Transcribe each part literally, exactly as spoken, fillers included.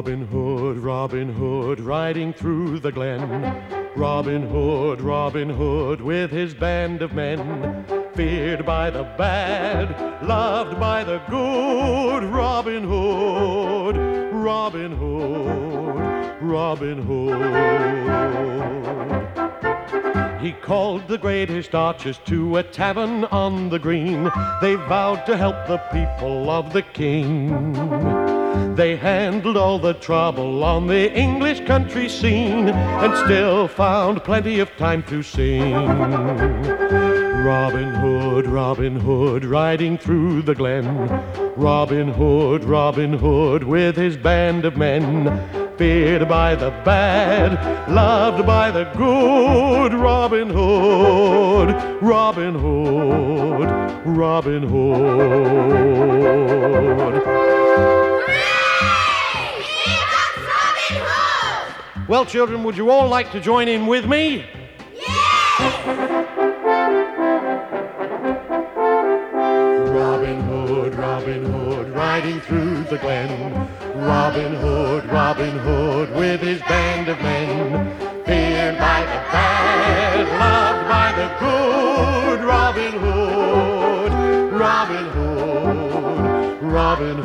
Robin Hood, Robin Hood, riding through the glen. Robin Hood, Robin Hood, with his band of men. Feared by the bad, loved by the good. Robin Hood, Robin Hood, Robin Hood. He called the greatest archers to a tavern on the green. They vowed to help the people of the king. They handled all the trouble on the English country scene and still found plenty of time to sing. Robin Hood, Robin Hood, riding through the glen. Robin Hood, Robin Hood, with his band of men. Feared by the bad, loved by the good. Robin Hood, Robin Hood, Robin Hood. Well, children, would you all like to join in with me? Yes! Robin Hood, Robin Hood, riding through the glen. Robin Hood, Robin Hood, with his band of men. Feared by the bad, loved by the good. Robin Hood, Robin Hood, Robin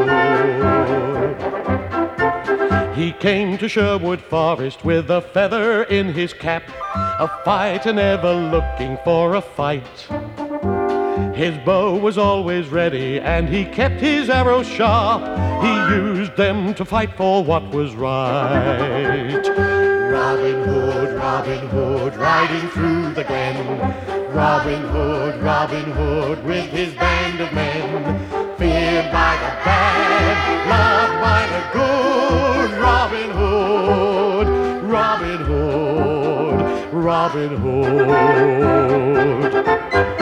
Hood. He came to Sherwood Forest with a feather in his cap, a fighter never looking for a fight. His bow was always ready and he kept his arrows sharp. He used them to fight for what was right. Robin Hood, Robin Hood, riding through the glen. Robin Hood, Robin Hood, with his band of men. Feared by the bad, loved by the good. Robin Hood, Robin Hood, Robin Hood.